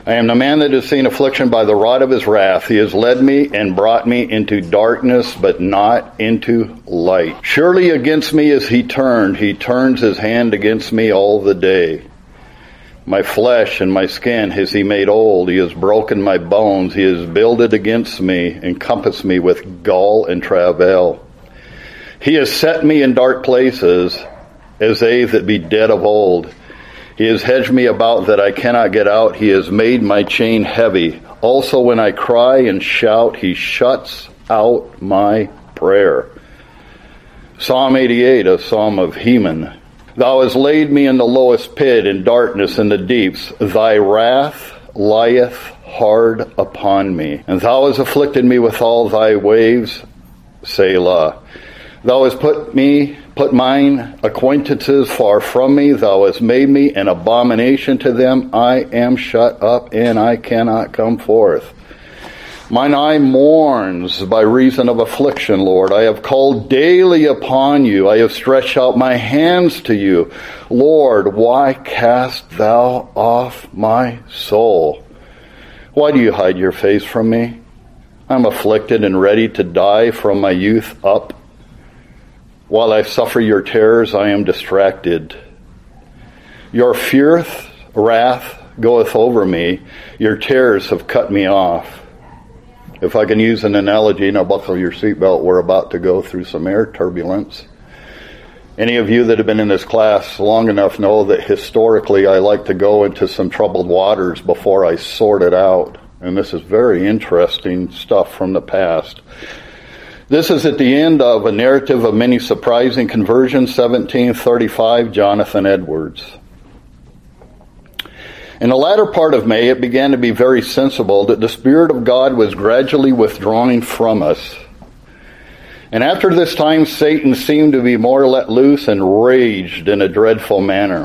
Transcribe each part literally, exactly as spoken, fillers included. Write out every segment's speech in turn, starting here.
I am the man that has seen affliction by the rod of his wrath. He has led me and brought me into darkness, but not into light. Surely against me is he turned. He turns his hand against me all the day. My flesh and my skin has he made old. He has broken my bones. He has builded against me, encompassed me with gall and travail. He has set me in dark places, as they that be dead of old. He has hedged me about that I cannot get out. He has made my chain heavy. Also when I cry and shout, he shuts out my prayer. Psalm eighty-eight, a psalm of Heman. Thou hast laid me in the lowest pit, in darkness in the deeps. Thy wrath lieth hard upon me. And thou hast afflicted me with all thy waves. Selah. Thou hast put me, put mine acquaintances far from me. Thou hast made me an abomination to them. I am shut up, and I cannot come forth. Mine eye mourns by reason of affliction, Lord. I have called daily upon you. I have stretched out my hands to you. Lord, why cast thou off my soul? Why do you hide your face from me? I am afflicted and ready to die from my youth up. While I suffer your terrors, I am distracted. Your fierce wrath goeth over me. Your terrors have cut me off. If I can use an analogy, now buckle your seatbelt, we're about to go through some air turbulence. Any of you that have been in this class long enough know that historically I like to go into some troubled waters before I sort it out. And this is very interesting stuff from the past. This is at the end of a narrative of many surprising conversions, seventeen thirty-five, Jonathan Edwards. In the latter part of May, it began to be very sensible that the Spirit of God was gradually withdrawing from us. And after this time, Satan seemed to be more let loose and raged in a dreadful manner.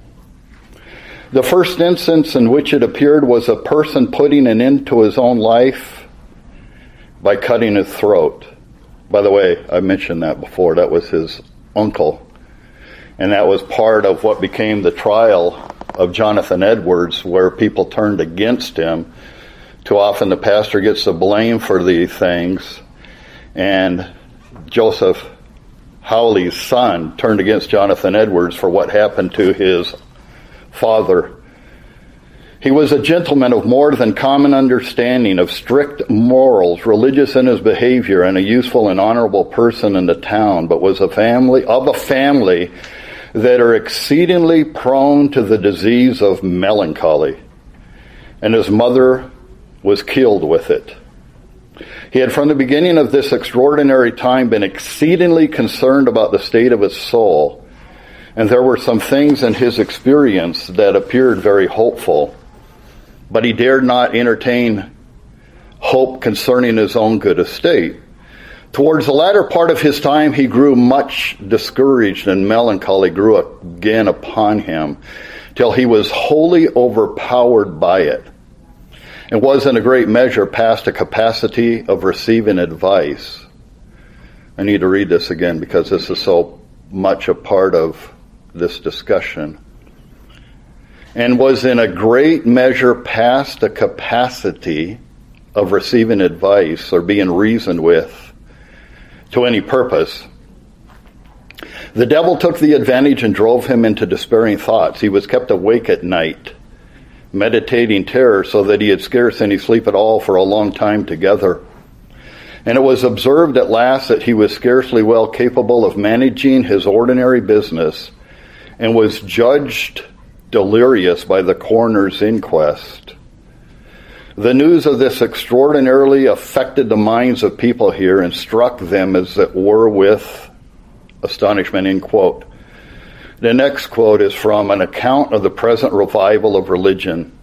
The first instance in which it appeared was a person putting an end to his own life by cutting his throat. By the way, I mentioned that before. That was his uncle. And that was part of what became the trial of Jonathan Edwards, where people turned against him. Too often the pastor gets the blame for these things. And Joseph Howley's son turned against Jonathan Edwards for what happened to his father. He was a gentleman of more than common understanding, of strict morals, religious in his behavior, and a useful and honorable person in the town, but was a family of a family that are exceedingly prone to the disease of melancholy. And his mother was killed with it. He had from the beginning of this extraordinary time been exceedingly concerned about the state of his soul, and there were some things in his experience that appeared very hopeful. But he dared not entertain hope concerning his own good estate. Towards the latter part of his time, he grew much discouraged, and melancholy grew again upon him, till he was wholly overpowered by it, and was in a great measure past a capacity of receiving advice. I need to read this again because this is so much a part of this discussion. And was in a great measure past the capacity of receiving advice or being reasoned with to any purpose. The devil took the advantage and drove him into despairing thoughts. He was kept awake at night, meditating terror, so that he had scarce any sleep at all for a long time together. And it was observed at last that he was scarcely well capable of managing his ordinary business, and was judged delirious by the coroner's inquest. The news of this extraordinarily affected the minds of people here and struck them as it were with astonishment, end quote. The next quote is from an account of the present revival of religion.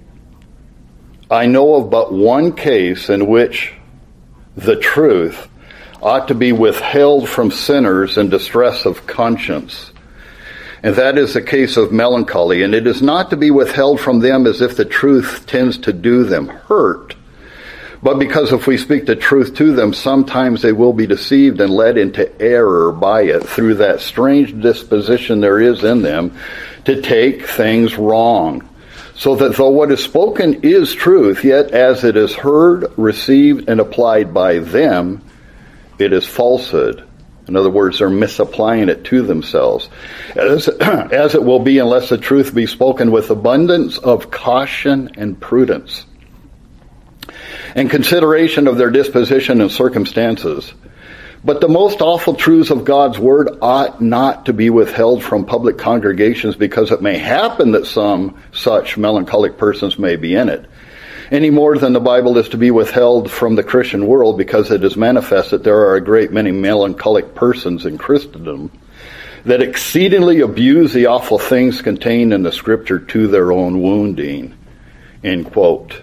I know of but one case in which the truth ought to be withheld from sinners in distress of conscience. And that is the case of melancholy. And it is not to be withheld from them as if the truth tends to do them hurt, but because if we speak the truth to them, sometimes they will be deceived and led into error by it through that strange disposition there is in them to take things wrong. So that though what is spoken is truth, yet as it is heard, received, and applied by them, it is falsehood. In other words, they're misapplying it to themselves. As, as it will be unless the truth be spoken with abundance of caution and prudence, and consideration of their disposition and circumstances. But the most awful truths of God's word ought not to be withheld from public congregations, because it may happen that some such melancholic persons may be in it, any more than the Bible is to be withheld from the Christian world, because it is manifest that there are a great many melancholic persons in Christendom that exceedingly abuse the awful things contained in the Scripture to their own wounding. End quote.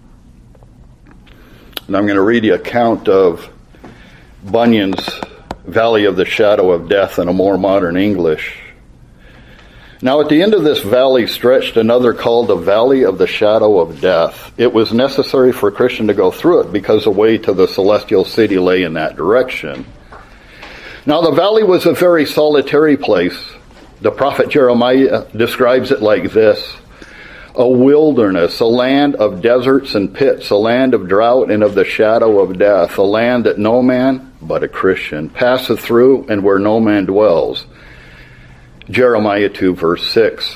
And I'm going to read the account of Bunyan's Valley of the Shadow of Death in a more modern English. Now at the end of this valley stretched another called the Valley of the Shadow of Death. It was necessary for a Christian to go through it, because the way to the celestial city lay in that direction. Now the valley was a very solitary place. The prophet Jeremiah describes it like this: a wilderness, a land of deserts and pits, a land of drought and of the shadow of death, a land that no man but a Christian passeth through, and where no man dwells. Jeremiah two, verse six.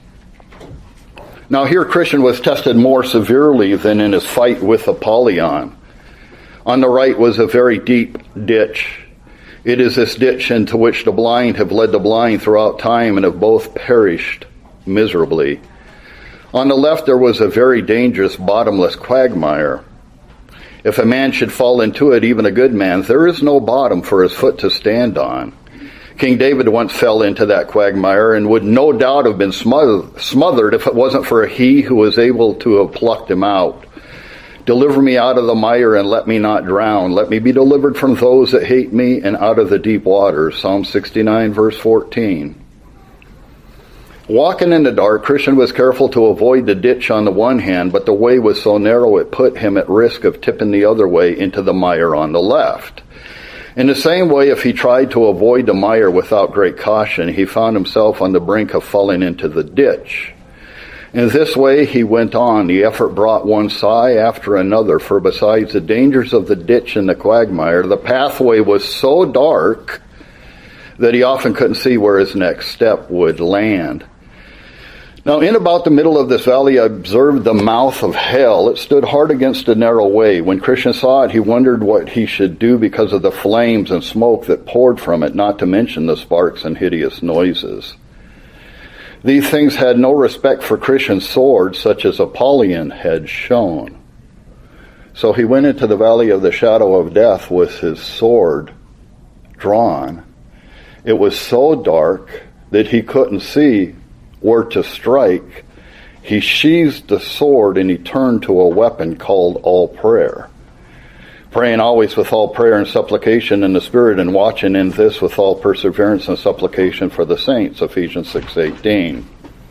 Now here Christian was tested more severely than in his fight with Apollyon. On the right was a very deep ditch. It is this ditch into which the blind have led the blind throughout time, and have both perished miserably. On the left there was a very dangerous bottomless quagmire. If a man should fall into it, even a good man, there is no bottom for his foot to stand on. King David once fell into that quagmire, and would no doubt have been smothered if it wasn't for he who was able to have plucked him out. Deliver me out of the mire, and let me not drown. Let me be delivered from those that hate me, and out of the deep waters. Psalm sixty-nine, verse fourteen. Walking in the dark, Christian was careful to avoid the ditch on the one hand, but the way was so narrow it put him at risk of tipping the other way into the mire on the left. In the same way, if he tried to avoid the mire without great caution, he found himself on the brink of falling into the ditch. In this way he went on. The effort brought one sigh after another, for besides the dangers of the ditch and the quagmire, the pathway was so dark that he often couldn't see where his next step would land. Now, in about the middle of this valley, I observed the mouth of hell. It stood hard against a narrow way. When Christian saw it, he wondered what he should do because of the flames and smoke that poured from it, not to mention the sparks and hideous noises. These things had no respect for Christian's sword, such as Apollyon had shown. So he went into the valley of the shadow of death with his sword drawn. It was so dark that he couldn't see where to strike. He sheathed the sword, and he turned to a weapon called all prayer. Praying always with all prayer and supplication in the Spirit, and watching in this with all perseverance and supplication for the saints. Ephesians six eighteen.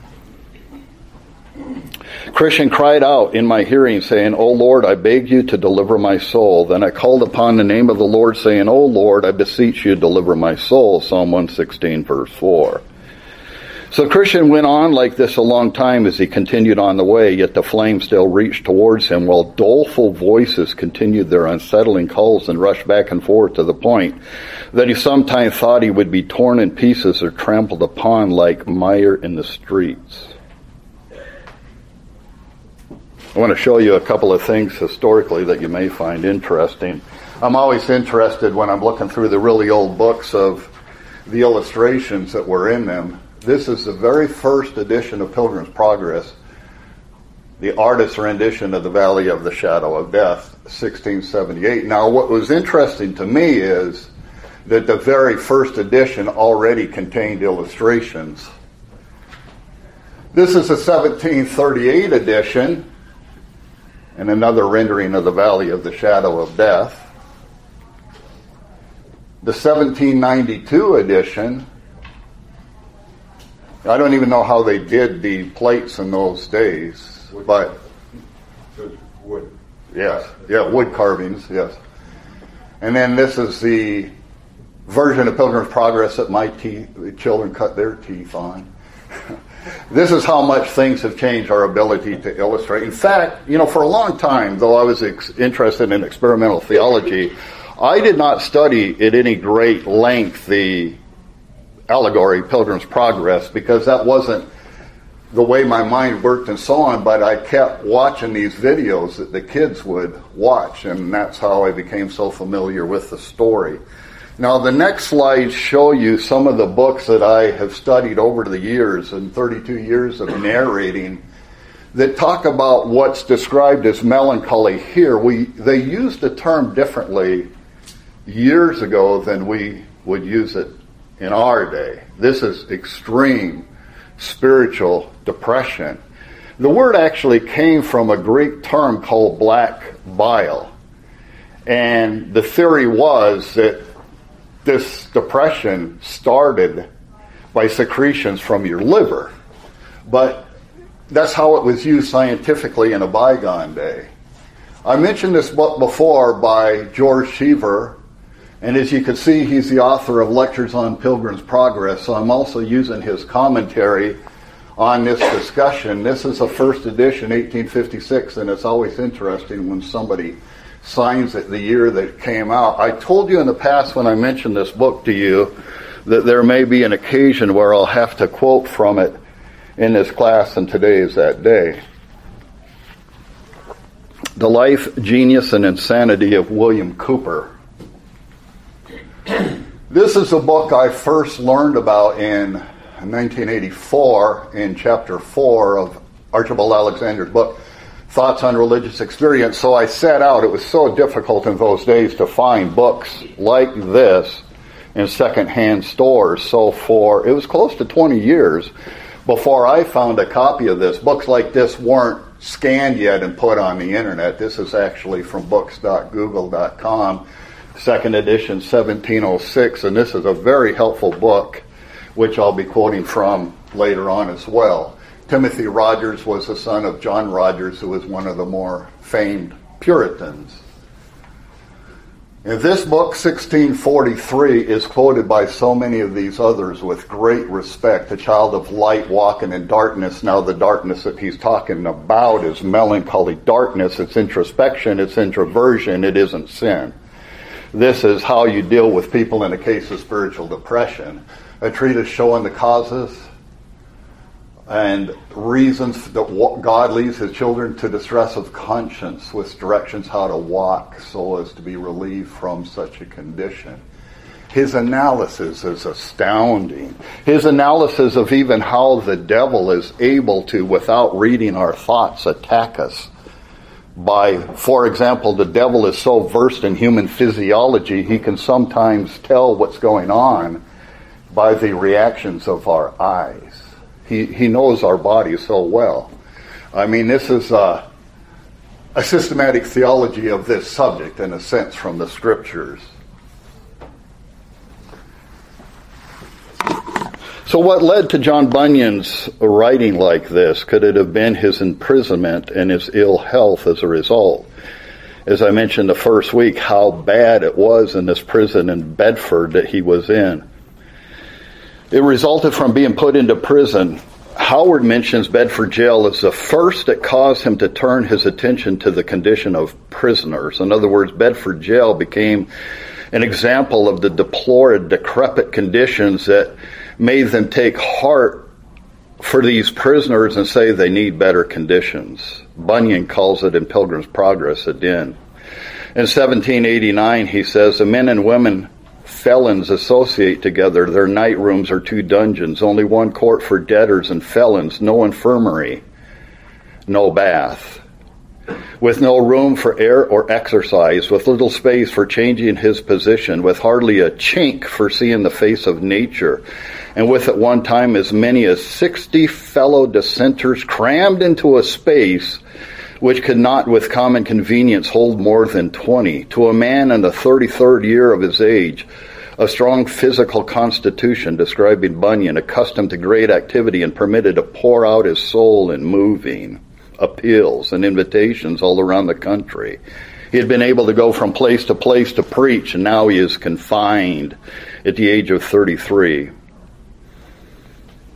Christian cried out in my hearing, saying, O Lord, I beg you to deliver my soul. Then I called upon the name of the Lord, saying, O Lord, I beseech you, deliver my soul. Psalm one sixteen, verse four. So Christian went on like this a long time as he continued on the way, yet the flame still reached towards him, while doleful voices continued their unsettling calls and rushed back and forth, to the point that he sometimes thought he would be torn in pieces or trampled upon like mire in the streets. I want to show you a couple of things historically that you may find interesting. I'm always interested when I'm looking through the really old books of the illustrations that were in them. This is the very first edition of Pilgrim's Progress, the artist's rendition of the Valley of the Shadow of Death, sixteen seventy-eight. Now, what was interesting to me is that the very first edition already contained illustrations. This is a seventeen thirty-eight edition, and another rendering of the Valley of the Shadow of Death. The seventeen ninety-two edition, I don't even know how they did the plates in those days, wood, but wood. Yes, yeah, wood carvings, yes. And then this is the version of Pilgrim's Progress that my teeth, the children cut their teeth on. This is how much things have changed our ability to illustrate. In fact, you know, for a long time, though I was ex- interested in experimental theology, I did not study at any great length the allegory Pilgrim's Progress, because that wasn't the way my mind worked and so on, but I kept watching these videos that the kids would watch, and that's how I became so familiar with the story. Now, the next slides show you some of the books that I have studied over the years, and thirty-two years of narrating, that talk about what's described as melancholy here. We They used the term differently years ago than we would use it in our day. This is extreme spiritual depression. The word actually came from a Greek term called black bile. And the theory was that this depression started by secretions from your liver. But that's how it was used scientifically in a bygone day. I mentioned this book before by George Cheever, and as you can see, he's the author of Lectures on Pilgrim's Progress, so I'm also using his commentary on this discussion. This is a first edition, eighteen fifty-six, and it's always interesting when somebody signs it the year that it came out. I told you in the past when I mentioned this book to you that there may be an occasion where I'll have to quote from it in this class, and today is that day. The Life, Genius, and Insanity of William Cooper. This is a book I first learned about in nineteen eighty-four in chapter four of Archibald Alexander's book, Thoughts on Religious Experience. So I set out. It was so difficult in those days to find books like this in secondhand stores. So for, it was close to twenty years before I found a copy of this. Books like this weren't scanned yet and put on the internet. This is actually from books dot google dot com. Second edition, seventeen oh six, and this is a very helpful book, which I'll be quoting from later on as well. Timothy Rogers was the son of John Rogers, who was one of the more famed Puritans. In this book, sixteen forty-three, is quoted by so many of these others with great respect. A child of light walking in darkness. Now the darkness that he's talking about is melancholy darkness. It's introspection, it's introversion, it isn't sin. This is how you deal with people in a case of spiritual depression. A treatise showing the causes and reasons that God leads his children to distress of conscience, with directions how to walk so as to be relieved from such a condition. His analysis is astounding. His analysis of even how the devil is able to, without reading our thoughts, attack us. By, for example, the devil is so versed in human physiology, he can sometimes tell what's going on by the reactions of our eyes. He he knows our body so well. I mean, this is a, a systematic theology of this subject, in a sense, from the scriptures. So what led to John Bunyan's writing like this? Could it have been his imprisonment and his ill health as a result? As I mentioned the first week, how bad it was in this prison in Bedford that he was in. It resulted from being put into prison. Howard mentions Bedford jail as the first that caused him to turn his attention to the condition of prisoners. In other words, Bedford jail became an example of the deplored, decrepit conditions that made them take heart for these prisoners and say they need better conditions. Bunyan calls it in Pilgrim's Progress a den. In seventeen eighty-nine, he says, the men and women felons associate together. Their night rooms are two dungeons, only one court for debtors and felons, no infirmary, no bath, with no room for air or exercise, with little space for changing his position, with hardly a chink for seeing the face of nature, and with at one time as many as sixty fellow dissenters crammed into a space which could not with common convenience hold more than twenty. To a man in the thirty-third year of his age, a strong physical constitution, describing Bunyan, accustomed to great activity and permitted to pour out his soul in moving appeals and invitations all around the country. He had been able to go from place to place to preach, and now he is confined at the age of thirty-three.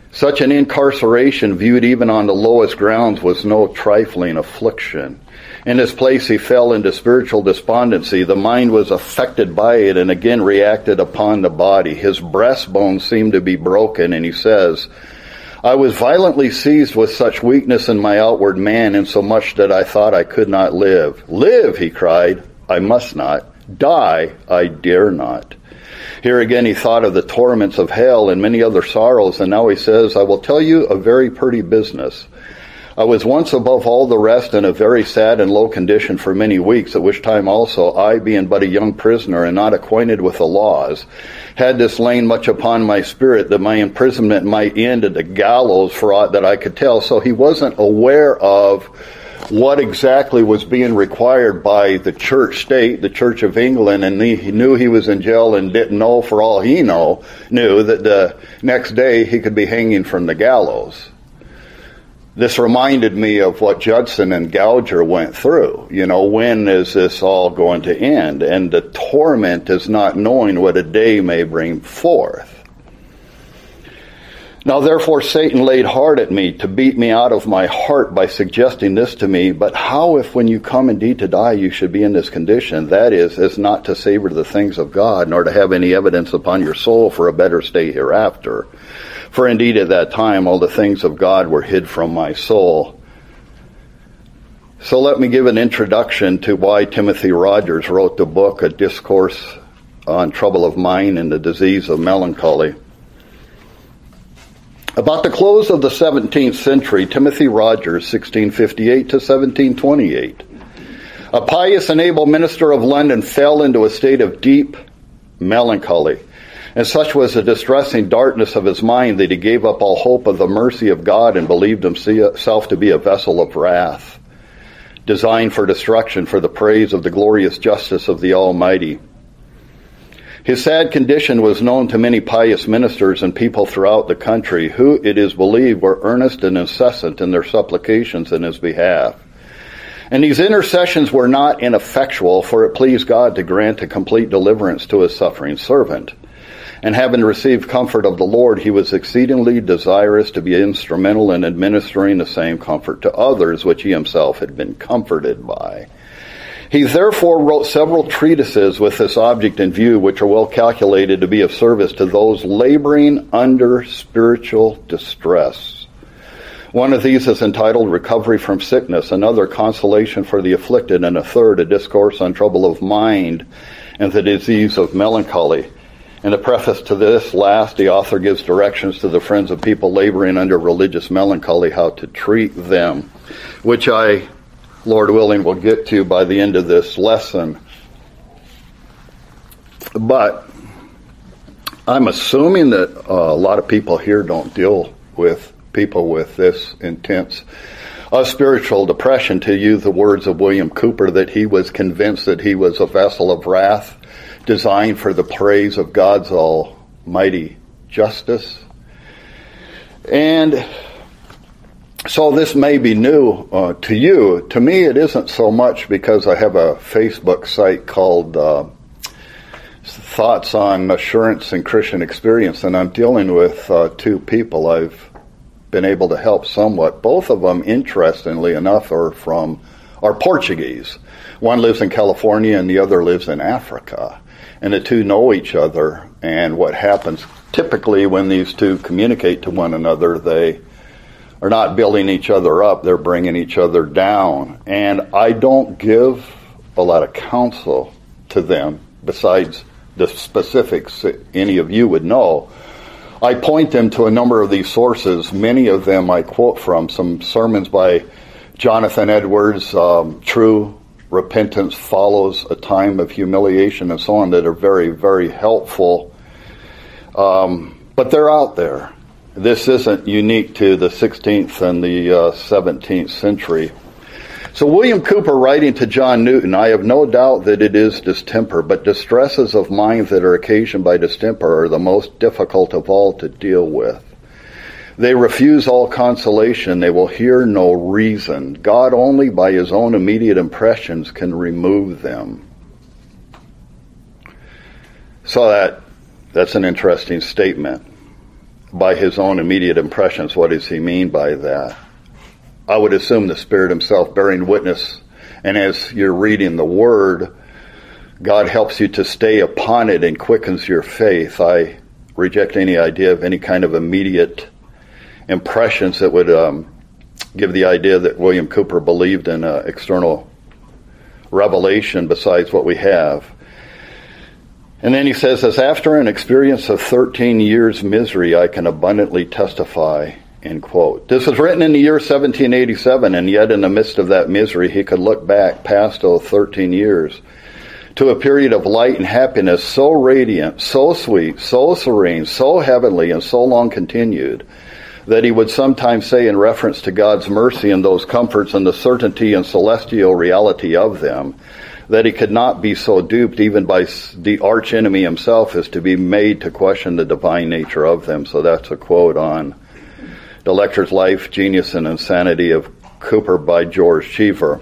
Such an incarceration, viewed even on the lowest grounds, was no trifling affliction. In this place he fell into spiritual despondency. The mind was affected by it and again reacted upon the body. His breastbone seemed to be broken, and he says, I was violently seized with such weakness in my outward man, insomuch that I thought I could not live. Live, he cried, I must not. Die, I dare not. Here again he thought of the torments of hell and many other sorrows, and now he says, I will tell you a very pretty business. I was once above all the rest in a very sad and low condition for many weeks, at which time also I, being but a young prisoner and not acquainted with the laws, had this lain much upon my spirit that my imprisonment might end at the gallows for aught that I could tell. So he wasn't aware of what exactly was being required by the church state, the Church of England, and he knew he was in jail and didn't know, for all he know, knew that the next day he could be hanging from the gallows. This reminded me of what Judson and Gouger went through. You know, when is this all going to end? And the torment is not knowing what a day may bring forth. Now therefore Satan laid hard at me to beat me out of my heart by suggesting this to me. But how, if when you come indeed to die, you should be in this condition? That is, is not to savor the things of God, nor to have any evidence upon your soul for a better state hereafter. For indeed at that time all the things of God were hid from my soul. So let me give an introduction to why Timothy Rogers wrote the book, A Discourse on Trouble of Mind and the Disease of Melancholy. About the close of the seventeenth century, Timothy Rogers, sixteen fifty-eight to seventeen twenty-eight, a pious and able minister of London, fell into a state of deep melancholy. And such was the distressing darkness of his mind that he gave up all hope of the mercy of God and believed himself to be a vessel of wrath, designed for destruction for the praise of the glorious justice of the Almighty. His sad condition was known to many pious ministers and people throughout the country, who, it is believed, were earnest and incessant in their supplications in his behalf. And these intercessions were not ineffectual, for it pleased God to grant a complete deliverance to his suffering servant. And having received comfort of the Lord, he was exceedingly desirous to be instrumental in administering the same comfort to others, which he himself had been comforted by. He therefore wrote several treatises with this object in view, which are well calculated to be of service to those laboring under spiritual distress. One of these is entitled Recovery from Sickness, another Consolation for the Afflicted, and a third, A Discourse on Trouble of Mind and the Disease of Melancholy. In the preface to this last, the author gives directions to the friends of people laboring under religious melancholy how to treat them, which I, Lord willing, will get to by the end of this lesson. But I'm assuming that uh, a lot of people here don't deal with people with this intense uh, spiritual depression. To use the words of William Cooper, that he was convinced that he was a vessel of wrath, designed for the praise of God's almighty justice. And so this may be new uh, to you. To me, it isn't so much, because I have a Facebook site called uh, Thoughts on Assurance and Christian Experience, and I'm dealing with uh, two people I've been able to help somewhat. Both of them, interestingly enough, are from are Portuguese. One lives in California and the other lives in Africa. And the two know each other, and what happens typically when these two communicate to one another, they are not building each other up, they're bringing each other down. And I don't give a lot of counsel to them, besides the specifics that any of you would know. I point them to a number of these sources. Many of them I quote from some sermons by Jonathan Edwards, um, True Repentance Follows a Time of Humiliation, and so on, that are very, very helpful. Um, but they're out there. This isn't unique to the sixteenth and the uh, seventeenth century. So William Cooper, writing to John Newton, I have no doubt that it is distemper, but distresses of mind that are occasioned by distemper are the most difficult of all to deal with. They refuse all consolation. They will hear no reason. God only by his own immediate impressions can remove them. So that that's an interesting statement. by his own immediate impressions. What does he mean by that? I would assume the Spirit himself bearing witness, and as you're reading the Word, God helps you to stay upon it and quickens your faith. I reject any idea of any kind of immediate impressions that would um, give the idea that William Cooper believed in uh, external revelation besides what we have. And then he says, as after an experience of thirteen years' misery, I can abundantly testify, end quote. This was written in the year seventeen eighty-seven, and yet in the midst of that misery, he could look back past those thirteen years to a period of light and happiness so radiant, so sweet, so serene, so heavenly, and so long continued, that he would sometimes say in reference to God's mercy and those comforts and the certainty and celestial reality of them, that he could not be so duped even by the archenemy himself as to be made to question the divine nature of them. So that's a quote on The Lecture's Life, Genius, and Insanity of Cooper by George Cheever.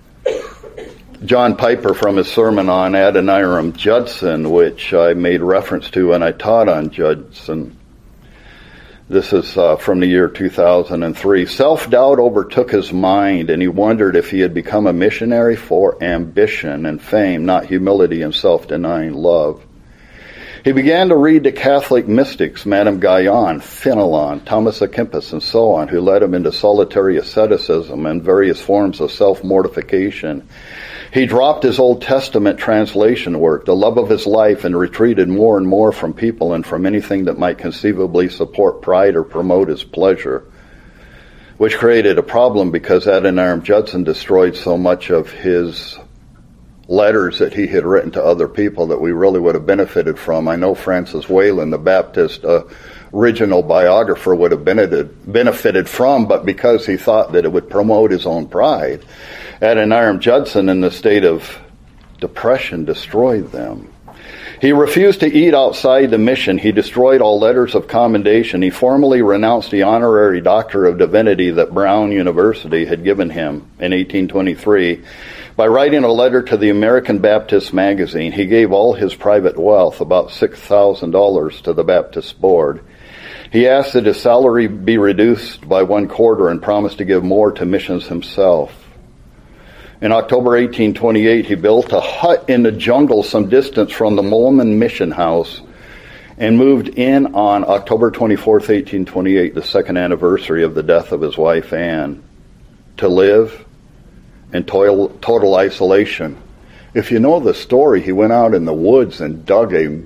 John Piper, from his sermon on Adoniram Judson, which I made reference to when I taught on Judson, this is uh, from the year two thousand three. Self-doubt overtook his mind, and he wondered if he had become a missionary for ambition and fame, not humility and self-denying love. He began to read the Catholic mystics, Madame Guyon, Fenelon, Thomas à Kempis, and so on, who led him into solitary asceticism and various forms of self-mortification. He dropped his Old Testament translation work, the love of his life, and retreated more and more from people and from anything that might conceivably support pride or promote his pleasure, which created a problem because Adoniram Judson destroyed so much of his letters that he had written to other people that we really would have benefited from. I know Francis Whalen, the Baptist uh, original biographer, would have benefited, benefited from, but because he thought that it would promote his own pride, Adoniram Judson, in the state of depression, destroyed them. He refused to eat outside the mission. He destroyed all letters of commendation. He formally renounced the honorary Doctor of Divinity that Brown University had given him in eighteen twenty-three. By writing a letter to the American Baptist magazine, he gave all his private wealth, about six thousand dollars, to the Baptist board. He asked that his salary be reduced by one quarter and promised to give more to missions himself. In October eighteen twenty-eight, he built a hut in the jungle some distance from the Mormon mission house and moved in on October twenty-fourth, eighteen twenty-eight, the second anniversary of the death of his wife, Anne, to live in total, total isolation. If you know the story, he went out in the woods and dug a,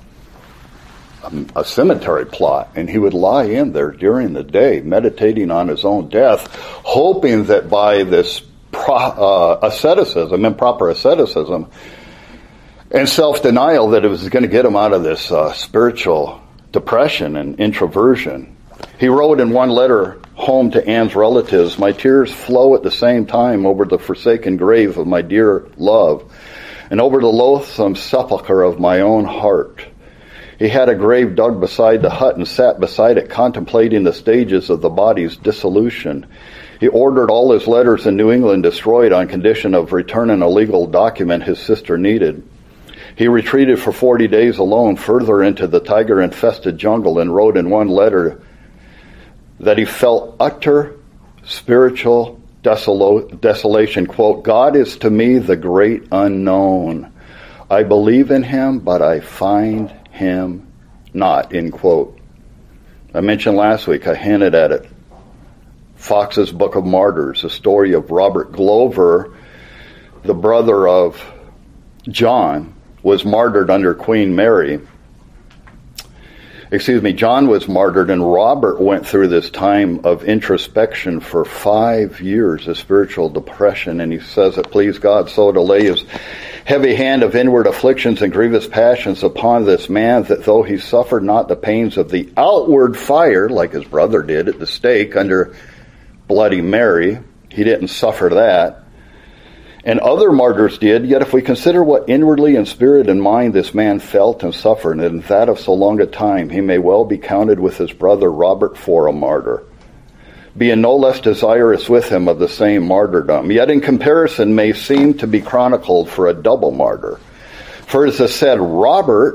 a, a cemetery plot, and he would lie in there during the day, meditating on his own death, hoping that by this Pro, uh, asceticism, improper asceticism, and self-denial, that it was going to get him out of this uh, spiritual depression and introversion. He wrote in one letter home to Anne's relatives, "My tears flow at the same time over the forsaken grave of my dear love, and over the loathsome sepulchre of my own heart." He had a grave dug beside the hut and sat beside it, contemplating the stages of the body's dissolution. He ordered all his letters in New England destroyed on condition of returning a legal document his sister needed. He retreated for forty days alone further into the tiger-infested jungle and wrote in one letter that he felt utter spiritual desolo- desolation. Quote, "God is to me the great unknown. I believe in him, but I find him not," end quote. I mentioned last week, I hinted at it. Fox's Book of Martyrs, a story of Robert Glover, the brother of John, was martyred under Queen Mary. Excuse me, John was martyred, and Robert went through this time of introspection for five years of spiritual depression, and he says it pleased God so to lay his heavy hand of inward afflictions and grievous passions upon this man, that though he suffered not the pains of the outward fire, like his brother did at the stake under Bloody Mary, he didn't suffer that, and other martyrs did, yet if we consider what inwardly in spirit and mind this man felt and suffered, and that of so long a time, he may well be counted with his brother Robert for a martyr, being no less desirous with him of the same martyrdom, yet in comparison may seem to be chronicled for a double martyr. For as I said, Robert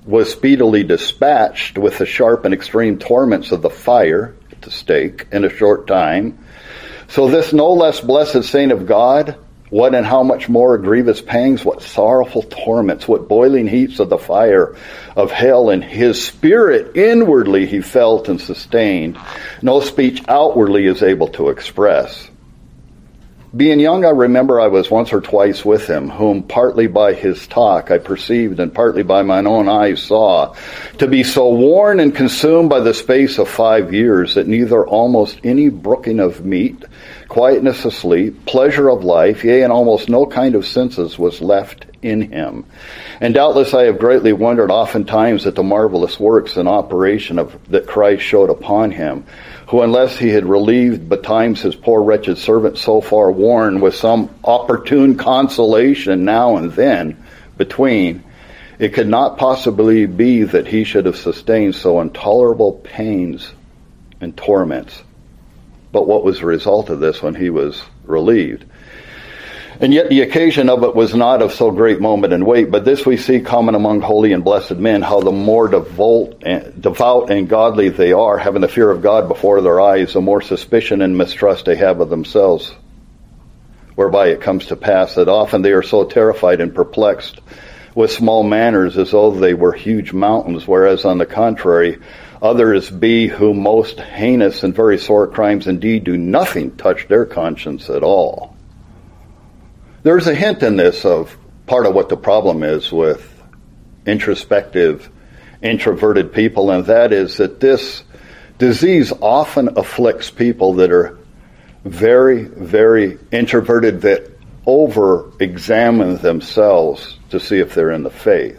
was speedily dispatched with the sharp and extreme torments of the fire at the stake in a short time. So this no less blessed saint of God, what and how much more grievous pangs, what sorrowful torments, what boiling heats of the fire of hell in his spirit inwardly he felt and sustained, no speech outwardly is able to express. Being young, I remember I was once or twice with him, whom partly by his talk I perceived and partly by mine own eyes saw, to be so worn and consumed by the space of five years that neither almost any brooking of meat, quietness of sleep, pleasure of life, yea, and almost no kind of senses was left in him. And doubtless I have greatly wondered oftentimes at the marvelous works and operation of that Christ showed upon him, who unless he had relieved betimes his poor wretched servant so far worn with some opportune consolation now and then between, it could not possibly be that he should have sustained so intolerable pains and torments. But what was the result of this when he was relieved? And yet the occasion of it was not of so great moment and weight, but this we see common among holy and blessed men, how the more devout and, devout and godly they are, having the fear of God before their eyes, the more suspicion and mistrust they have of themselves, whereby it comes to pass that often they are so terrified and perplexed with small matters as though they were huge mountains, whereas on the contrary, others be who most heinous and very sore crimes indeed do nothing touch their conscience at all. There's a hint in this of part of what the problem is with introspective, introverted people, and that is that this disease often afflicts people that are very, very introverted, that over-examine themselves to see if they're in the faith.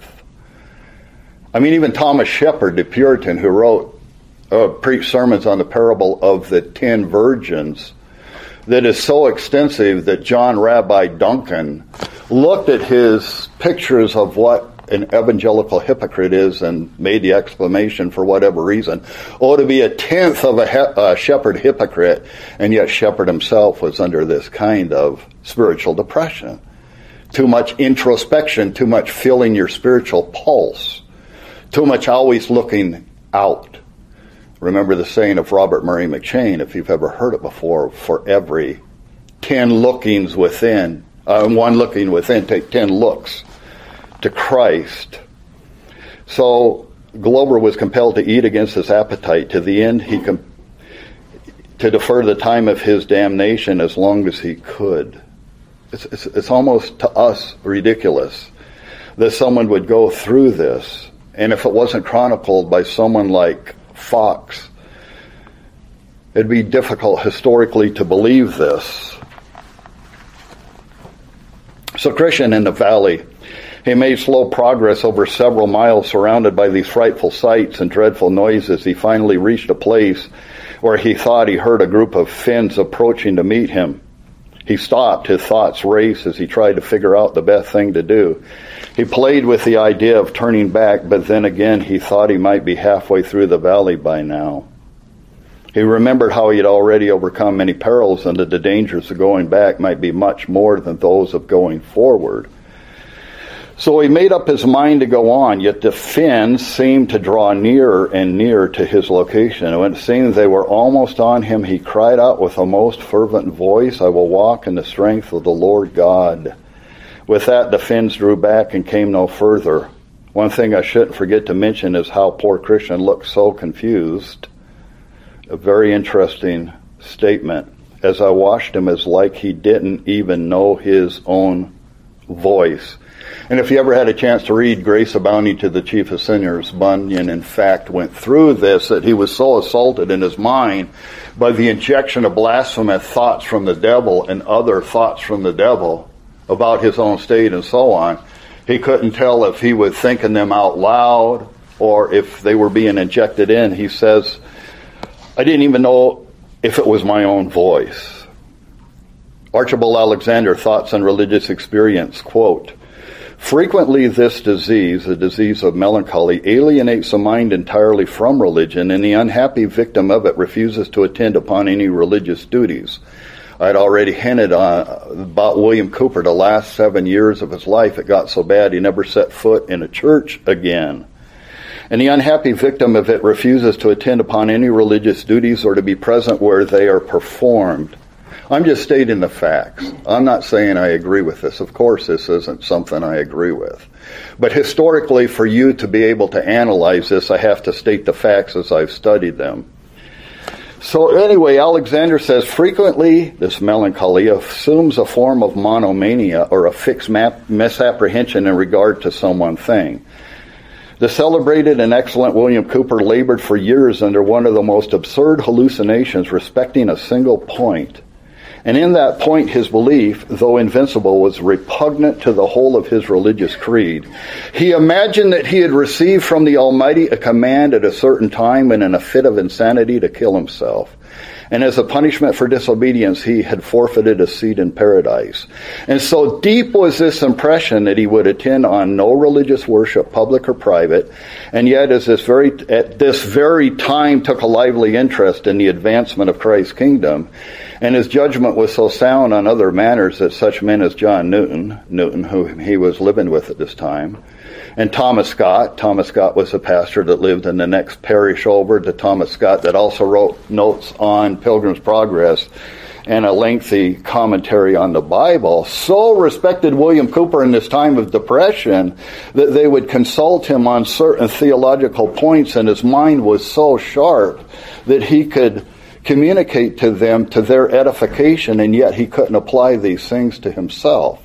I mean, even Thomas Shepard, the Puritan who wrote, uh, preached sermons on the parable of the ten virgins, that is so extensive that John Rabbi Duncan looked at his pictures of what an evangelical hypocrite is and made the exclamation for whatever reason, oh, to be a tenth of a, he- a shepherd hypocrite, and yet Shepard himself was under this kind of spiritual depression. Too much introspection, too much feeling your spiritual pulse, too much always looking out. Remember the saying of Robert Murray McCheyne, if you've ever heard it before, for every ten lookings within, uh, one looking within, take ten looks to Christ. So Glover was compelled to eat against his appetite. To the end, he com- to defer the time of his damnation as long as he could. It's, it's, it's almost to us ridiculous that someone would go through this, and if it wasn't chronicled by someone like Fox, it'd be difficult historically to believe this. So Christian in the valley, he made slow progress over several miles surrounded by these frightful sights and dreadful noises. He finally reached a place where he thought he heard a group of Finns approaching to meet him. He stopped, his thoughts raced as he tried to figure out the best thing to do. He played with the idea of turning back, but then again he thought he might be halfway through the valley by now. He remembered how he had already overcome many perils and that the dangers of going back might be much more than those of going forward. So he made up his mind to go on, yet the Finns seemed to draw nearer and nearer to his location. And when it seemed they were almost on him, he cried out with a most fervent voice, I will walk in the strength of the Lord God. With that, the Finns drew back and came no further. One thing I shouldn't forget to mention is how poor Christian looked so confused. A very interesting statement. As I watched him, it's like he didn't even know his own voice. And if you ever had a chance to read Grace Abounding to the Chief of Sinners, Bunyan in fact went through this, that he was so assaulted in his mind by the injection of blasphemous thoughts from the devil and other thoughts from the devil about his own state and so on. He couldn't tell if he was thinking them out loud or if they were being injected in. He says, I didn't even know if it was my own voice. Archibald Alexander, Thoughts on Religious Experience, quote, frequently this disease, the disease of melancholy, alienates the mind entirely from religion, and the unhappy victim of it refuses to attend upon any religious duties. I had already hinted on, about William Cooper. The last seven years of his life, it got so bad he never set foot in a church again. and the unhappy victim of it refuses to attend upon any religious duties or to be present where they are performed. I'm just stating the facts. I'm not saying I agree with this. Of course, this isn't something I agree with. But historically, for you to be able to analyze this, I have to state the facts as I've studied them. So anyway, Alexander says, frequently this melancholy assumes a form of monomania or a fixed map- misapprehension in regard to some one thing. The celebrated and excellent William Cooper labored for years under one of the most absurd hallucinations respecting a single point. And in that point, his belief, though invincible, was repugnant to the whole of his religious creed. He imagined that he had received from the Almighty a command at a certain time and in a fit of insanity to kill himself. And as a punishment for disobedience, he had forfeited a seat in paradise. And so deep was this impression that he would attend on no religious worship, public or private, and yet as this very, at this very time took a lively interest in the advancement of Christ's kingdom. And his judgment was so sound on other matters that such men as John Newton, Newton, who he was living with at this time, and Thomas Scott. Thomas Scott was a pastor that lived in the next parish over to Thomas Scott that also wrote notes on Pilgrim's Progress and a lengthy commentary on the Bible. So respected William Cooper in this time of depression that they would consult him on certain theological points, and his mind was so sharp that he could communicate to them to their edification, and yet he couldn't apply these things to himself.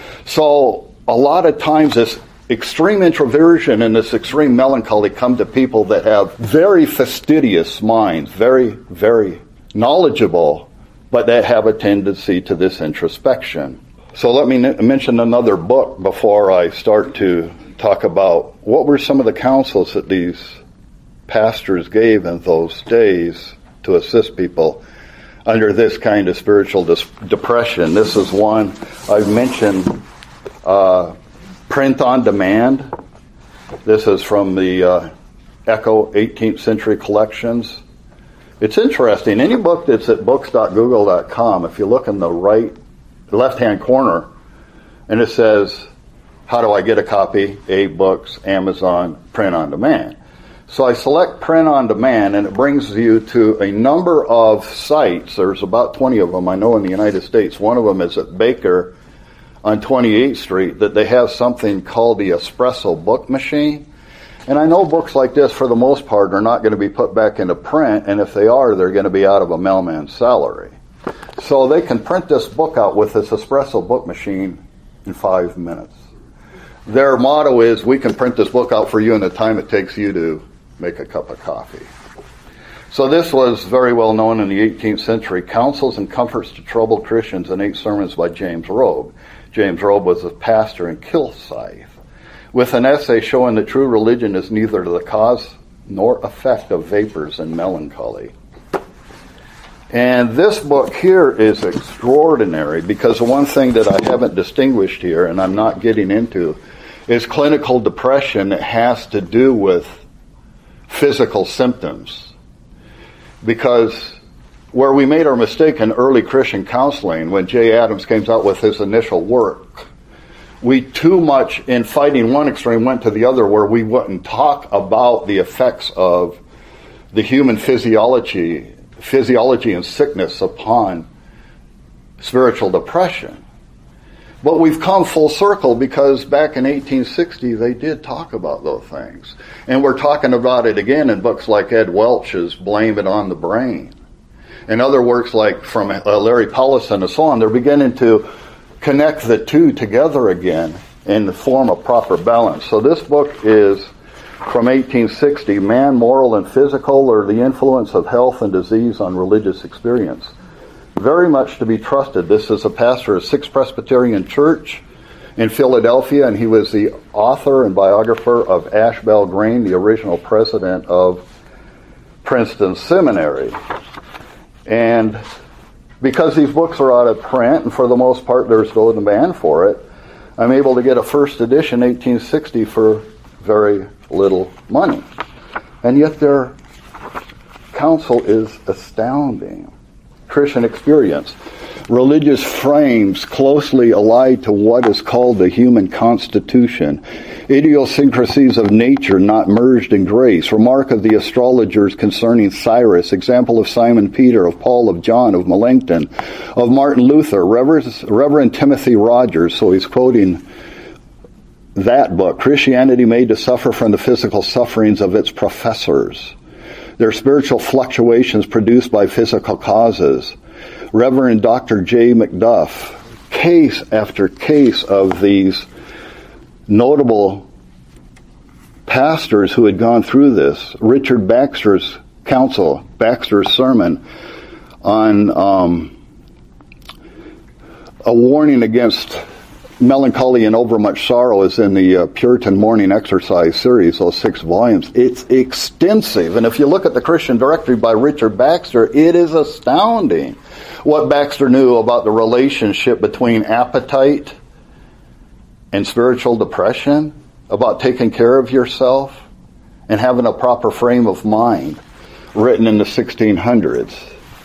So a lot of times this extreme introversion and this extreme melancholy come to people that have very fastidious minds, very, very knowledgeable, but that have a tendency to this introspection. So let me n- mention another book before I start to talk about what were some of the counsels that these pastors gave in those days to assist people under this kind of spiritual dis- depression. This is one I've mentioned, uh, Print on Demand. This is from the uh, Echo eighteenth century collections. It's interesting. Any book that's at books dot google dot com, if you look in the right, left-hand corner, and it says, how do I get a copy? A Books, Amazon, Print on Demand. So I select Print on Demand, and it brings you to a number of sites. There's about twenty of them, I know, in the United States. One of them is at Baker on twenty-eighth street, that they have something called the Espresso Book Machine. And I know books like this, for the most part, are not going to be put back into print, and if they are, they're going to be out of a mailman's salary. So they can print this book out with this Espresso Book Machine in five minutes. Their motto is, we can print this book out for you in the time it takes you to make a cup of coffee. So this was very well known in the eighteenth century, Counsels and Comforts to Troubled Christians and Eight Sermons by James Robe. James Robe was a pastor in Kilsyth, with an essay showing that true religion is neither the cause nor effect of vapors and melancholy. And this book here is extraordinary, because the one thing that I haven't distinguished here, and I'm not getting into, is clinical depression that has to do with physical symptoms. Because where we made our mistake in early Christian counseling, when Jay Adams came out with his initial work, we too much, in fighting one extreme, went to the other, where we wouldn't talk about the effects of the human physiology, physiology and sickness upon spiritual depression. But we've come full circle, because back in eighteen sixty, they did talk about those things. And we're talking about it again in books like Ed Welch's Blame It on the Brain, and other works like from uh, Larry Paulison and so on. They're beginning to connect the two together again and form a proper balance. So this book is from eighteen sixty, Man, Moral and Physical, or the Influence of Health and Disease on Religious Experience. Very much to be trusted. This is a pastor of Sixth Presbyterian Church in Philadelphia, and he was the author and biographer of Ashbel Green, the original president of Princeton Seminary. And because these books are out of print, and for the most part there's no demand for it, I'm able to get a first edition eighteen sixty for very little money. And yet their counsel is astounding. Christian experience. religious frames closely allied to what is called the human constitution, idiosyncrasies of nature not merged in grace, remark of the astrologers concerning Cyrus, example of Simon Peter, of Paul, of John, of Melanchthon, of Martin Luther, Reverend, Reverend Timothy Rogers, so he's quoting that book, Christianity Made to Suffer from the Physical Sufferings of Its Professors, their spiritual fluctuations produced by physical causes, Reverend Doctor J. McDuff, case after case of these notable pastors who had gone through this. Richard Baxter's counsel, Baxter's sermon on um, a warning against melancholy and overmuch sorrow is in the uh, Puritan Morning Exercise series, those six volumes. It's extensive. And if you look at the Christian Directory by Richard Baxter, it is astounding what Baxter knew about the relationship between appetite and spiritual depression, about taking care of yourself and having a proper frame of mind, written in the sixteen hundreds.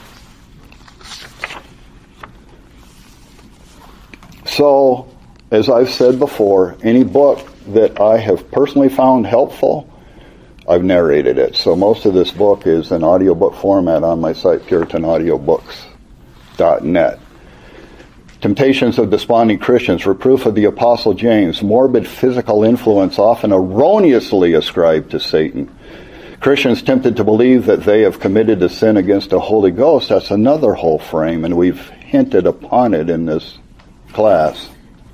So, as I've said before, any book that I have personally found helpful, I've narrated it. So most of this book is in audiobook format on my site, puritan audiobooks dot net. Temptations of Desponding Christians, Reproof of the Apostle James, Morbid Physical Influence often erroneously ascribed to Satan. Christians tempted to believe that they have committed a sin against the Holy Ghost. That's another whole frame, and we've hinted upon it in this class.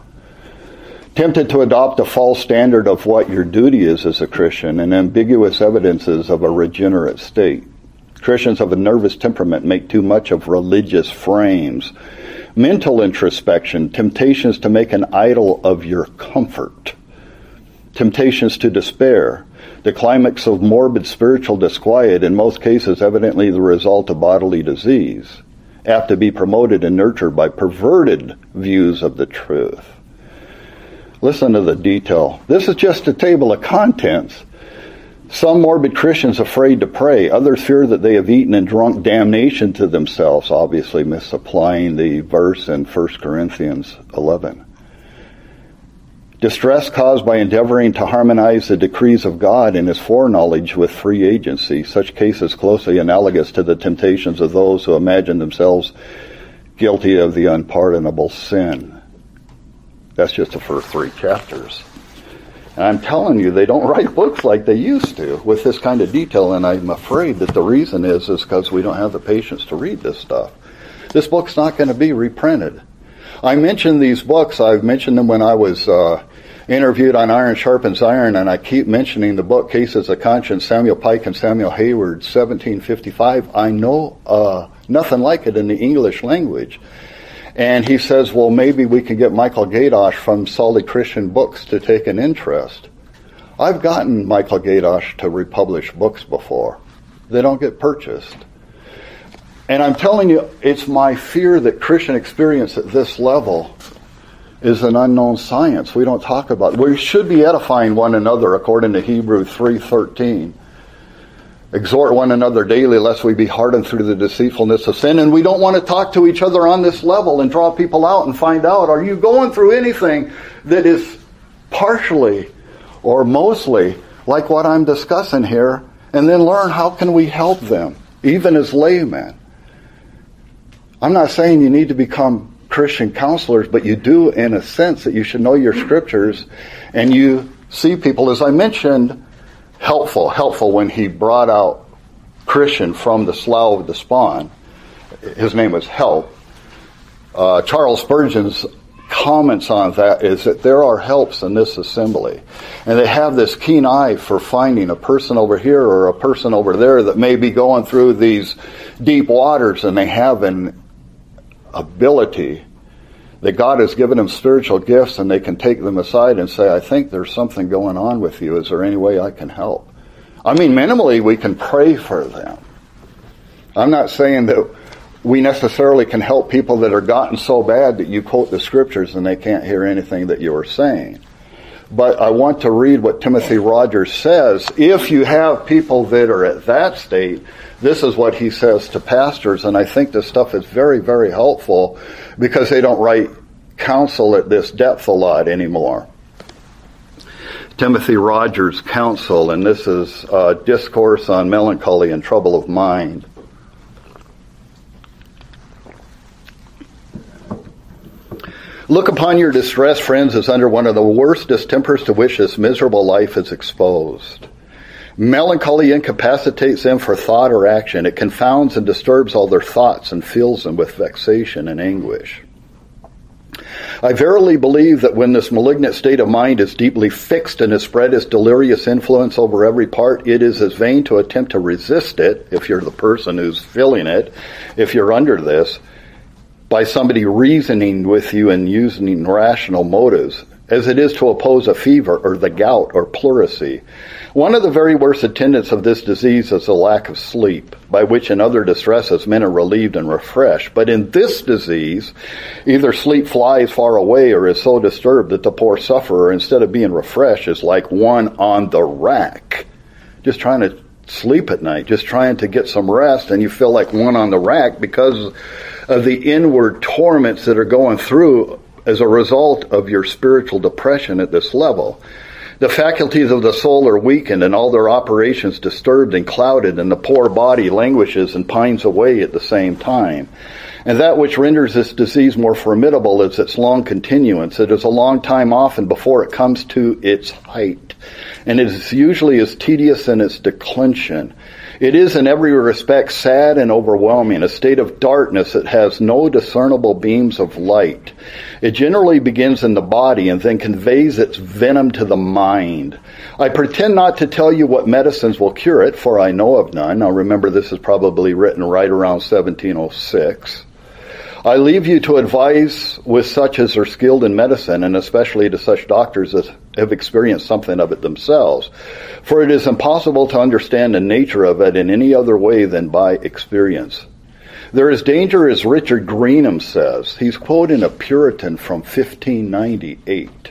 Tempted to adopt a false standard of what your duty is as a Christian and ambiguous evidences of a regenerate state. Christians of a nervous temperament make too much of religious frames. Mental introspection, temptations to make an idol of your comfort. Temptations to despair, the climax of morbid spiritual disquiet, in most cases evidently the result of bodily disease, apt to be promoted and nurtured by perverted views of the truth. Listen to the detail. This is just a table of contents. Some morbid Christians afraid to pray. Others fear that they have eaten and drunk damnation to themselves, obviously misapplying the verse in First Corinthians eleven. Distress caused by endeavoring to harmonize the decrees of God and His foreknowledge with free agency. Such cases closely analogous to the temptations of those who imagine themselves guilty of the unpardonable sin. That's just the first three chapters. And I'm telling you, they don't write books like they used to with this kind of detail, and I'm afraid that the reason is is because we don't have the patience to read this stuff. This book's not going to be reprinted. I mentioned these books. I've mentioned them when I was uh, interviewed on Iron Sharpens Iron, and I keep mentioning the book Cases of Conscience, Samuel Pike and Samuel Hayward, seventeen fifty-five. I know uh, nothing like it in the English language. And he says, well, maybe we can get Michael Gaydosh from Solid Christian Books to take an interest. I've gotten Michael Gaydosh to republish books before. They don't get purchased. And I'm telling you, it's my fear that Christian experience at this level is an unknown science. We don't talk about it. We should be edifying one another according to Hebrews three thirteen. Exhort one another daily lest we be hardened through the deceitfulness of sin. And we don't want to talk to each other on this level and draw people out and find out, are you going through anything that is partially or mostly like what I'm discussing here? And then learn how can we help them, even as laymen. I'm not saying you need to become Christian counselors, but you do in a sense that you should know your scriptures, and you see people, as I mentioned, helpful, helpful when he brought out Christian from the Slough of Despond. His name was Help. Uh, Charles Spurgeon's comments on that is that there are helps in this assembly. And they have this keen eye for finding a person over here or a person over there that may be going through these deep waters, and they have an ability that God has given them spiritual gifts, and they can take them aside and say, I think there's something going on with you. Is there any way I can help? I mean, minimally, we can pray for them. I'm not saying that we necessarily can help people that are gotten so bad that you quote the scriptures and they can't hear anything that you are saying. But I want to read what Timothy Rogers says. If you have people that are at that state, this is what he says to pastors, and I think this stuff is very, very helpful because they don't write counsel at this depth a lot anymore. Timothy Rogers' counsel, and this is a discourse on melancholy and trouble of mind. Look upon your distress, friends, as under one of the worst distempers to which this miserable life is exposed. Melancholy incapacitates them for thought or action. It confounds and disturbs all their thoughts and fills them with vexation and anguish. I verily believe that when this malignant state of mind is deeply fixed and has spread its delirious influence over every part, it is as vain to attempt to resist it, if you're the person who's feeling it, if you're under this, by somebody reasoning with you and using rational motives, as it is to oppose a fever or the gout or pleurisy. One of the very worst attendants of this disease is the lack of sleep, by which in other distresses men are relieved and refreshed. But in this disease, either sleep flies far away or is so disturbed that the poor sufferer, instead of being refreshed, is like one on the rack, just trying to sleep at night, just trying to get some rest, and you feel like one on the rack because of the inward torments that are going through as a result of your spiritual depression at this level. The faculties of the soul are weakened and all their operations disturbed and clouded, and the poor body languishes and pines away at the same time. And that which renders this disease more formidable is its long continuance. It is a long time often before it comes to its height, and it is usually as tedious in its declension. It is in every respect sad and overwhelming, a state of darkness that has no discernible beams of light. It generally begins in the body and then conveys its venom to the mind. I pretend not to tell you what medicines will cure it, for I know of none. Now remember, this is probably written right around seventeen oh six. I leave you to advise with such as are skilled in medicine, and especially to such doctors as have experienced something of it themselves. For it is impossible to understand the nature of it in any other way than by experience. There is danger, as Richard Greenham says. He's quoting a Puritan from fifteen ninety-eight.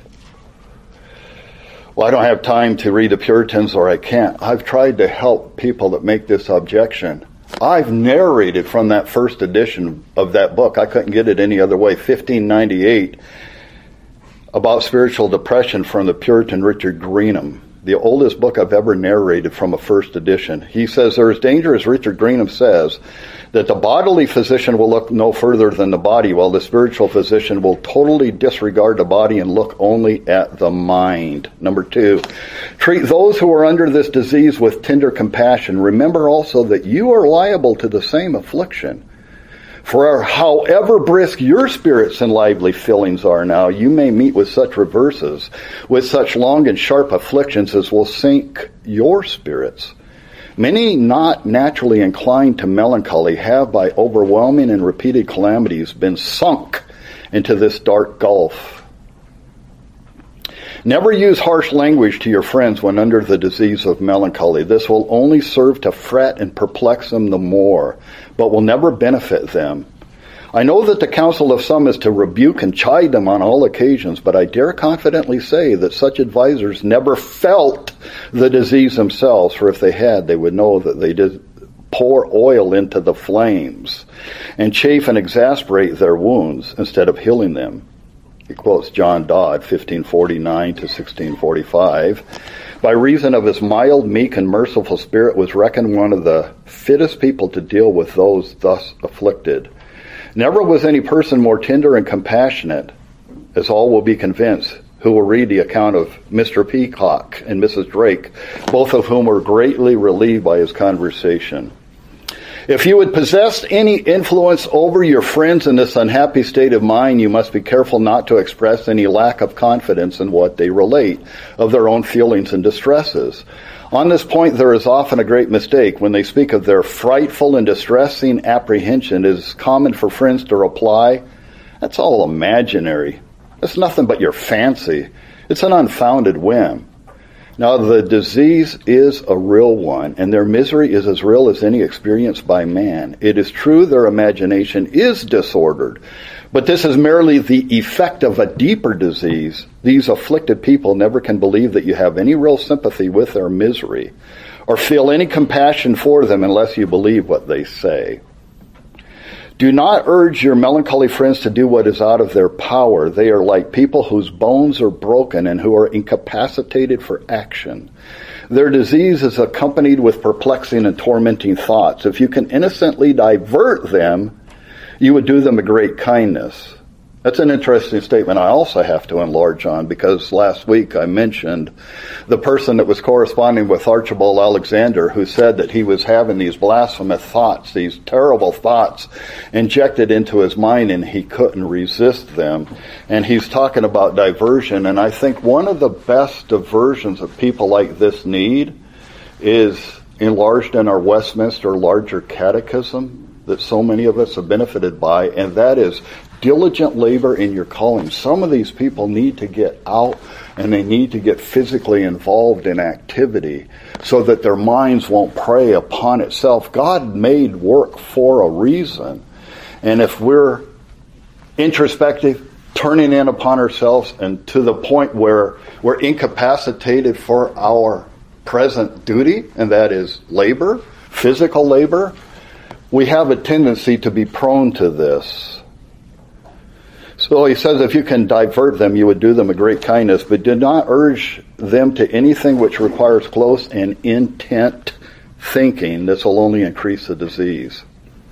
Well, I don't have time to read the Puritans, or I can't. I've tried to help people that make this objection. I've narrated from that first edition of that book. I couldn't get it any other way. fifteen ninety-eight, about spiritual depression from the Puritan Richard Greenham, the oldest book I've ever narrated from a first edition. He says, there is danger, as Richard Greenham says, that the bodily physician will look no further than the body, while the spiritual physician will totally disregard the body and look only at the mind. Number two, treat those who are under this disease with tender compassion. Remember also that you are liable to the same affliction. For however brisk your spirits and lively feelings are now, you may meet with such reverses, with such long and sharp afflictions as will sink your spirits. Many not naturally inclined to melancholy have, by overwhelming and repeated calamities, been sunk into this dark gulf. Never use harsh language to your friends when under the disease of melancholy. This will only serve to fret and perplex them the more, but will never benefit them. I know that the counsel of some is to rebuke and chide them on all occasions, but I dare confidently say that such advisers never felt the disease themselves, for if they had, they would know that they did pour oil into the flames and chafe and exasperate their wounds instead of healing them. He quotes John Dodd, fifteen forty-nine to sixteen forty-five. By reason of his mild, meek, and merciful spirit, was reckoned one of the fittest people to deal with those thus afflicted. Never was any person more tender and compassionate, as all will be convinced who will read the account of Mister Peacock and Missus Drake, both of whom were greatly relieved by his conversation. If you would possess any influence over your friends in this unhappy state of mind, you must be careful not to express any lack of confidence in what they relate of their own feelings and distresses. On this point, there is often a great mistake. When they speak of their frightful and distressing apprehension, it is common for friends to reply, "That's all imaginary. That's nothing but your fancy. It's an unfounded whim." Now, the disease is a real one, and their misery is as real as any experienced by man. It is true their imagination is disordered, But this is merely the effect of a deeper disease. These afflicted people never can believe that you have any real sympathy with their misery or feel any compassion for them unless you believe what they say. Do not urge your melancholy friends to do what is out of their power. They are like people whose bones are broken and who are incapacitated for action. Their disease is accompanied with perplexing and tormenting thoughts. If you can innocently divert them, you would do them a great kindness. That's an interesting statement I also have to enlarge on, because last week I mentioned the person that was corresponding with Archibald Alexander, who said that he was having these blasphemous thoughts, these terrible thoughts injected into his mind, and he couldn't resist them. And he's talking about diversion, and I think one of the best diversions that people like this need is enlarged in our Westminster Larger Catechism that so many of us have benefited by, and that is diligent labor in your calling. Some of these people need to get out and they need to get physically involved in activity so that their minds won't prey upon itself. God made work for a reason. And if we're introspective, turning in upon ourselves, and to the point where we're incapacitated for our present duty, and that is labor, physical labor, we have a tendency to be prone to this. So he says, if you can divert them, you would do them a great kindness, but do not urge them to anything which requires close and intent thinking. This will only increase the disease.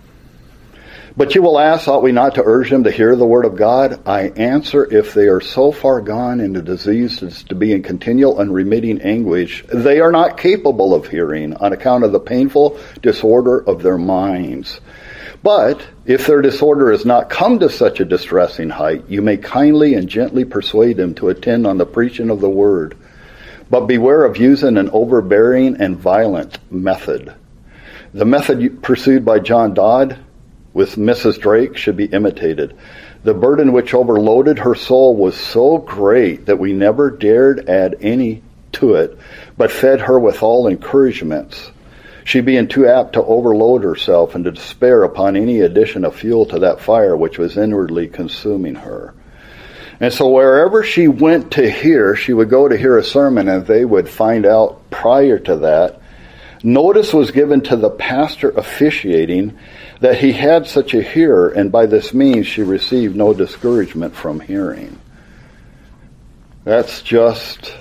But you will ask, ought we not to urge them to hear the word of God? I answer, if they are so far gone in the disease as to be in continual unremitting anguish, they are not capable of hearing on account of the painful disorder of their minds. But if their disorder has not come to such a distressing height, you may kindly and gently persuade them to attend on the preaching of the word. But beware of using an overbearing and violent method. The method pursued by John Dodd with Missus Drake should be imitated. The burden which overloaded her soul was so great that we never dared add any to it, but fed her with all encouragements. She being too apt to overload herself and to despair upon any addition of fuel to that fire which was inwardly consuming her. And so wherever she went to hear, she would go to hear a sermon, and they would find out prior to that, notice was given to the pastor officiating that he had such a hearer, and by this means she received no discouragement from hearing. That's just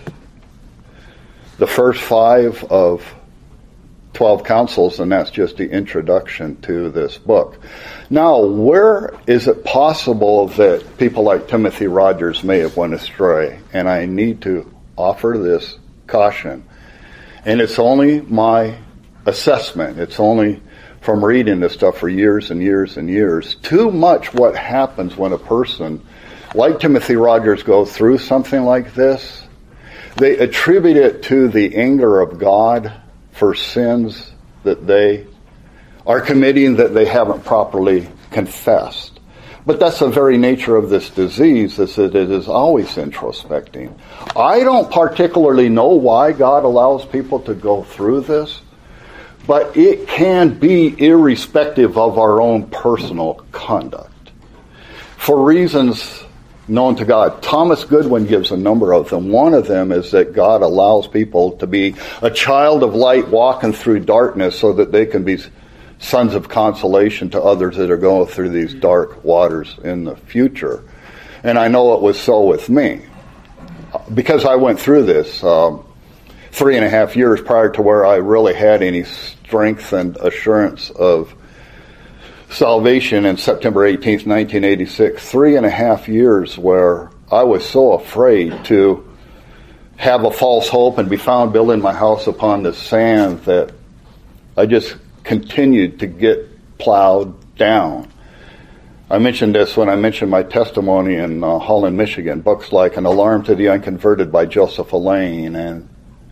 the first five of twelve counsels, and that's just the introduction to this book. Now, where is it possible that people like Timothy Rogers may have went astray? And I need to offer this caution. And it's only my assessment. It's only from reading this stuff for years and years and years. Too much what happens when a person like Timothy Rogers goes through something like this, they attribute it to the anger of God for sins that they are committing that they haven't properly confessed. But that's the very nature of this disease, is that it is always introspecting. I don't particularly know why God allows people to go through this, but it can be irrespective of our own personal conduct. For reasons known to God. Thomas Goodwin gives a number of them. One of them is that God allows people to be a child of light walking through darkness so that they can be sons of consolation to others that are going through these dark waters in the future. And I know it was so with me. Because I went through this um, three and a half years prior to where I really had any strength and assurance of salvation in September eighteenth, nineteen eighty-six, three and a half years where I was so afraid to have a false hope and be found building my house upon the sand that I just continued to get plowed down. I mentioned this when I mentioned my testimony in uh, Holland, Michigan, books like An Alarm to the Unconverted by Joseph Elaine, and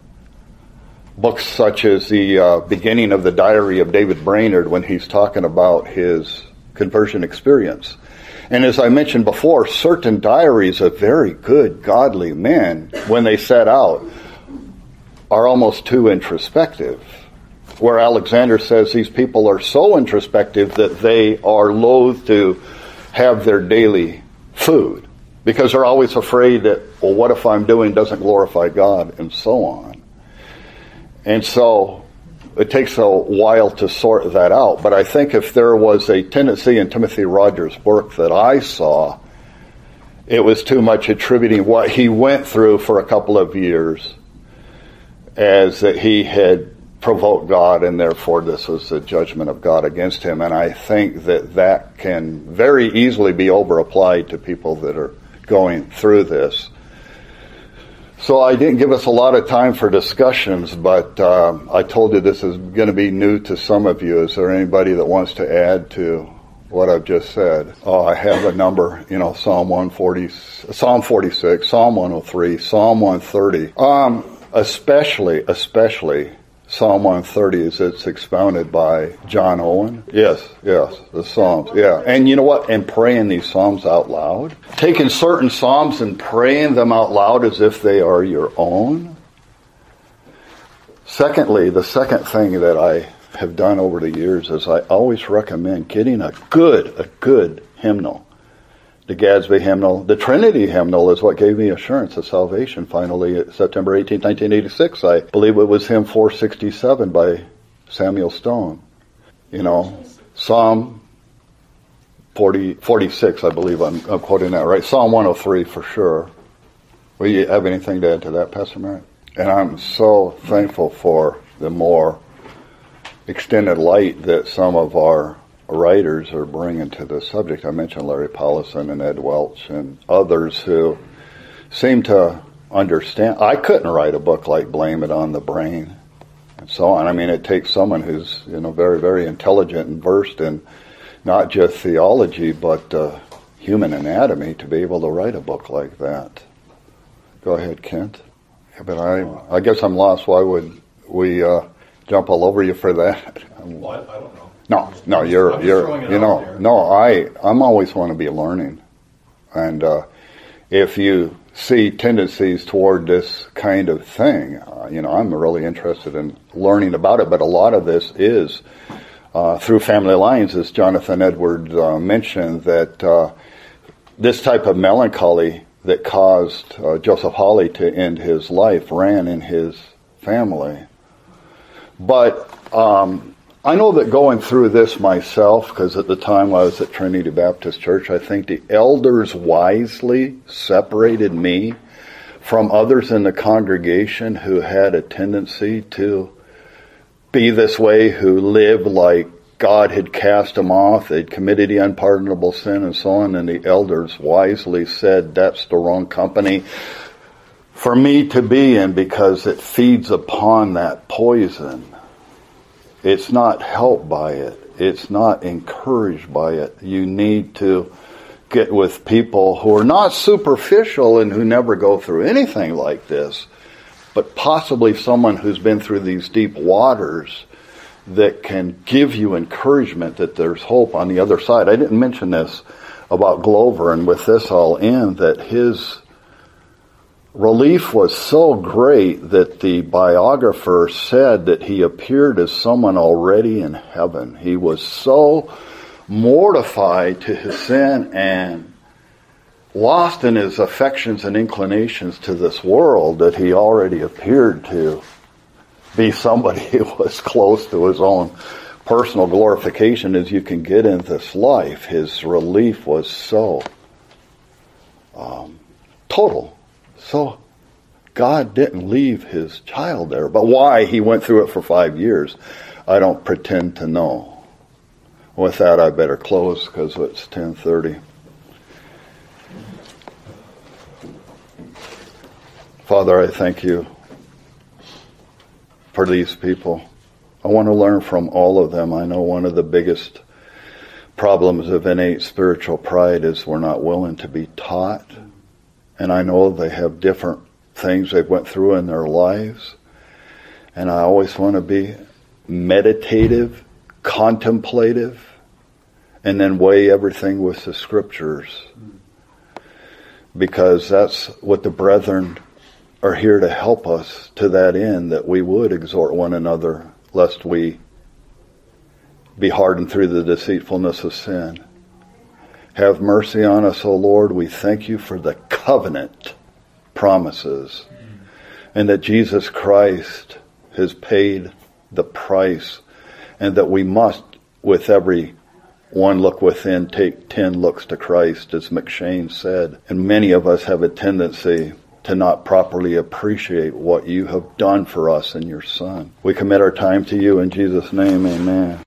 books such as the uh, beginning of the diary of David Brainerd when he's talking about his conversion experience. And as I mentioned before, certain diaries of very good, godly men, when they set out, are almost too introspective. Where Alexander says these people are so introspective that they are loath to have their daily food, because they're always afraid that, well, what if I'm doing doesn't glorify God, and so on. And so it takes a while to sort that out. But I think if there was a tendency in Timothy Rogers' work that I saw, it was too much attributing what he went through for a couple of years as that he had provoked God, and therefore this was the judgment of God against him. And I think that that can very easily be over-applied to people that are going through this. So I didn't give us a lot of time for discussions, but uh, I told you this is going to be new to some of you. Is there anybody that wants to add to what I've just said? Oh, I have a number, you know, Psalm one forty, Psalm forty-six, Psalm one oh three, Psalm one thirty. Um, especially, especially Psalm one thirty, as it's expounded by John Owen. Yes, yes, the Psalms, yeah. And you know what? And praying these Psalms out loud. Taking certain Psalms and praying them out loud as if they are your own. Secondly, the second thing that I have done over the years is I always recommend getting a good, a good hymnal. The Gadsby hymnal. The Trinity hymnal is what gave me assurance of salvation finally at September eighteenth, nineteen eighty-six. I believe it was hymn four sixty-seven by Samuel Stone. You know, Psalm forty, forty-six, I believe I'm, I'm quoting that right. Psalm one oh three for sure. Will you have anything to add to that, Pastor Merritt? And I'm so thankful for the more extended light that some of our writers are bringing to the subject. I mentioned Larry Paulison and Ed Welch and others who seem to understand. I couldn't write a book like Blame It on the Brain and so on. I mean, it takes someone who's, you know, very, very intelligent and versed in not just theology, but uh, human anatomy to be able to write a book like that. Go ahead, Kent. Yeah, but I, I guess I'm lost. Why would we uh, jump all over you for that? Well, I, I don't know. No, no, you're, you're, you know, no, I, I'm always want to be learning. And, uh, if you see tendencies toward this kind of thing, uh, you know, I'm really interested in learning about it, but a lot of this is, uh, through family lines, as Jonathan Edwards, uh, mentioned, that, uh, this type of melancholy that caused, uh, Joseph Hawley to end his life ran in his family. But, um, I know that going through this myself, because at the time I was at Trinity Baptist Church, I think the elders wisely separated me from others in the congregation who had a tendency to be this way, who lived like God had cast them off, they'd committed the unpardonable sin and so on, and the elders wisely said, that's the wrong company for me to be in because it feeds upon that poison. It's not helped by it. It's not encouraged by it. You need to get with people who are not superficial and who never go through anything like this, but possibly someone who's been through these deep waters that can give you encouragement that there's hope on the other side. I didn't mention this about Glover, and with this I'll end, that his relief was so great that the biographer said that he appeared as someone already in heaven. He was so mortified to his sin and lost in his affections and inclinations to this world that he already appeared to be somebody who was close to his own personal glorification as you can get in this life. His relief was so um, total. So God didn't leave his child there. But why he went through it for five years, I don't pretend to know. With that, I better close because it's ten thirty. Father, I thank you for these people. I want to learn from all of them. I know one of the biggest problems of innate spiritual pride is we're not willing to be taught. And I know they have different things they've went through in their lives. And I always want to be meditative, contemplative, and then weigh everything with the scriptures. Because that's what the brethren are here to help us to that end, that we would exhort one another, lest we be hardened through the deceitfulness of sin. Have mercy on us, O Lord. We thank you for the covenant promises and that Jesus Christ has paid the price and that we must, with every one look within, take ten looks to Christ, as McShane said. And many of us have a tendency to not properly appreciate what you have done for us in your Son. We commit our time to you in Jesus' name, amen.